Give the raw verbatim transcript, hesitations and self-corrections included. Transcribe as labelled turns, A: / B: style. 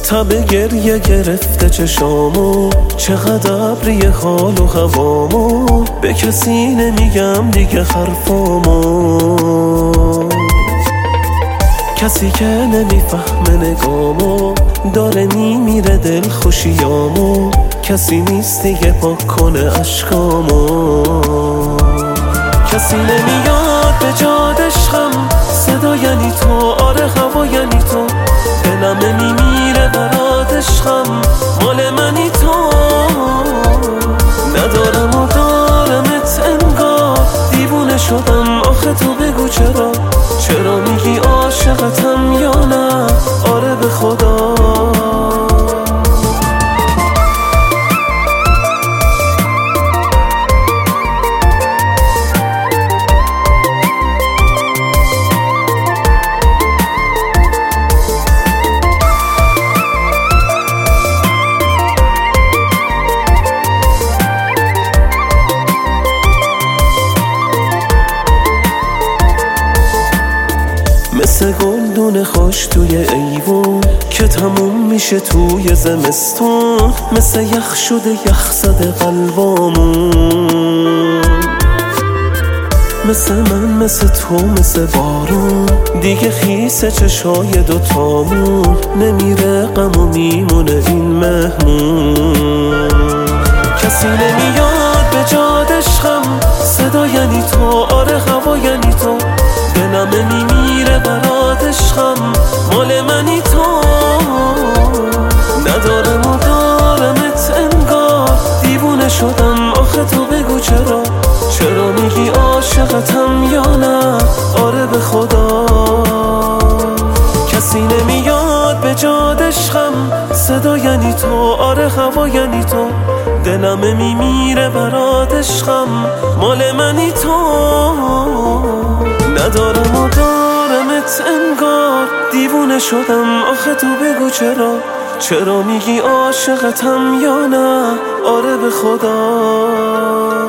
A: تب گریه گرفته چشامو، چقدر ابری حال و هوامو، به کسی نمیگم دیگه حرفامو. کسی که نمیفهمه نگامو، داره میمیره دل خوشیامو، کسی نیست دیگه پاک کنه اشکامو. کسی نمیاد به جاد عشقم، صدا یعنی تو، آره هوا یعنی تو، دلم میمیره برات عشقم، مال منی تو. ندارم و دارمت انگار، دیوونه شدم آخه تو بگو چرا، چرا میگی عاشقتم یا نه، آره به خدا. مثل گلدون خوش توی ایوون که تموم میشه توی زمستون، مثل یخ شده یخ زده قلبامون. مثل من مثل تو مثل بارون، دیگه خیسه چشای دوتامون، نمیره غم و میمونه این مهمون. کسی نمیاد به جاد عشقم، صدا یعنی تو، آره هوا یعنی تو، دلم میمیره برات عشقم، مال منی تو. ندارم و دارمت انگار، دیوونه شدم آخه تو بگو چرا، چرا میگی عاشقتم یا نه، آره به خدا. کسی نمیاد به جاد عشقم، صدا یعنی تو، آره هوا یعنی تو، دلم میمیره برات عشقم، مال منی تو. ندارم و دارمت انگار، دیوونه شدم آخه تو بگو چرا، چرا میگی عاشقتم یا نه، آره به خدا.